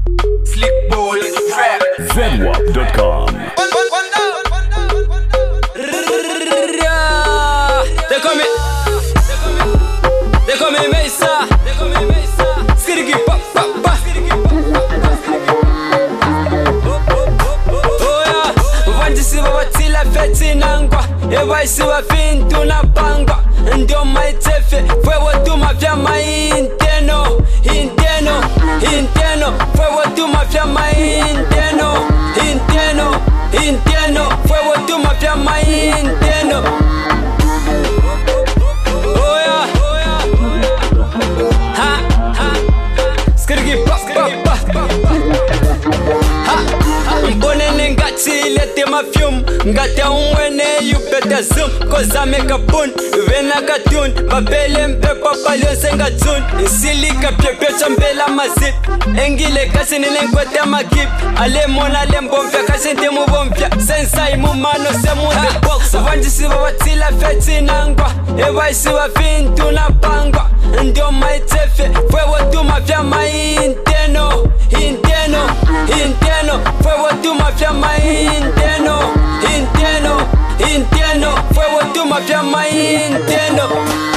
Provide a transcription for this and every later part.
Slick boy on the track. Zedwap.com. They call me Mesa. Skirigi pa pa pa. Oh yeah, vanjisiva vatila feti nangwa. Evaisiva fintu na pangwa. Ndio maitefe, fwewo tuma vya mainteno. Inteno, fwewo tuma vya mainteno. Inteno, fwewo tuma vya mainteno. Mbonene ngati lete mafyum ngati umwene you better zoom cause I make a boon vena cartoon babele mpepa palionse ngatun insilika pyepecha mbela mazip engile kasi ninenkwete makip ale mona lembomfya kasi ndimu bomfya sensai mumano semu the box vanjisiva vatila feti nangwa evaisiva fintu na pangwa ndio maitefe fwewo tuma vya mainteno fwewo tuma vya mainteno fwewo tuma vya mainteno.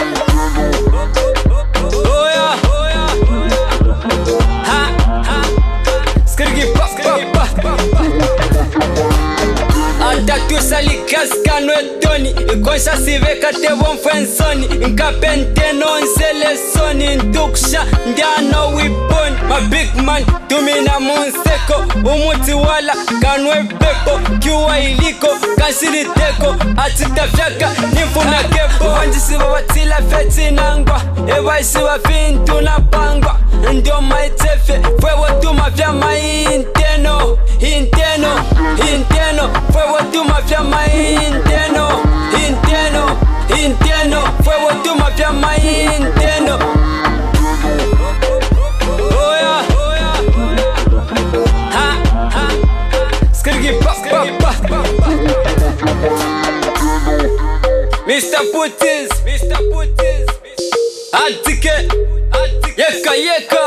Oh yeah, ha skirigi pa pa pa. Atatu salikaskano etoni ikonsha siveka tevo mfensoni nkapenteno nselesoni ntuksha ndiano wiponi ma big man tumina munseko umuti wala kanwe pepo kiwa iliko kansiriteko atitafyaka nimfuna kepo vanjisiva vatila feti nangwa evaisiva fintu na pangwa ndio maitefe fwewo tuma vya mainteno fwewo tuma vya mainteno fwewo tuma vya mainteno. Oh yeah, ha skirigi pa pa pa. Mr. Putis, Atike, yeka